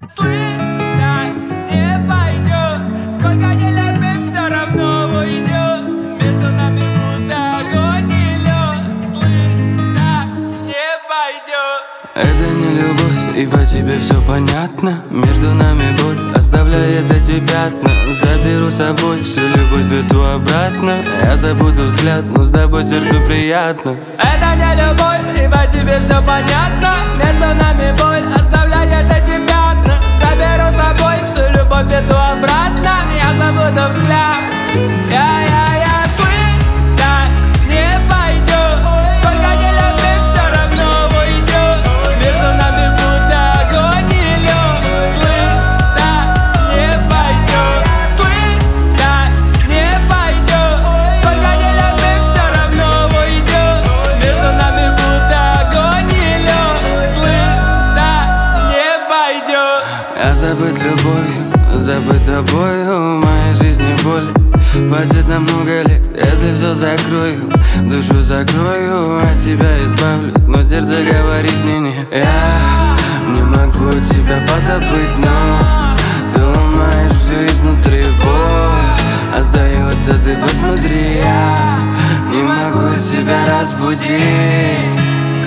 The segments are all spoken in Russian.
Слышь, так не пойдет. Сколько не любим, все равно уйдет. Между нами будто огонь и лед. Слышь, так не пойдет. Это не любовь, и по тебе все понятно. Между нами боль оставляет эти пятна. Заберу с собой всю любовь эту обратно. Я забуду взгляд, но с тобой сердцу приятно. Это не любовь, и по тебе все понятно. Между нами боль оставляет эти пятна. Заберу с собой всю любовь эту обратно. Я забуду взгляд. Я слышь, так не пойдет. Сколько не любим, все равно уйдет. Между нами будто огонь и лед. Слышь, так не пойдет. Слышь, так не пойдет. Сколько не любим, все равно уйдет. Между нами будто огонь и лед. Слышь, так не пойдет. Я забыт любовью, забыт тобою. В моей жизни боль хватит на много лет. Если все закрою, душу закрою, от тебя избавлюсь, но сердце говорит мне нет. Я не могу тебя позабыть, но ты ломаешь все изнутри, боль остается, ты посмотри. Я не могу себя разбудить.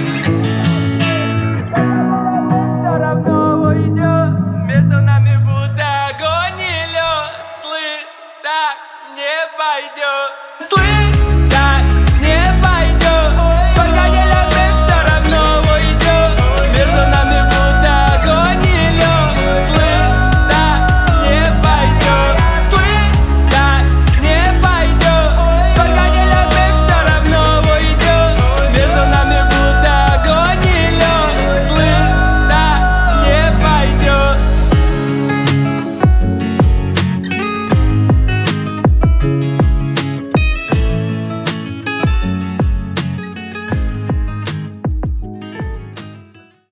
Все равно уйдет. Между нами будто огонь и лед. Слышь, так не пойдет. Слышь.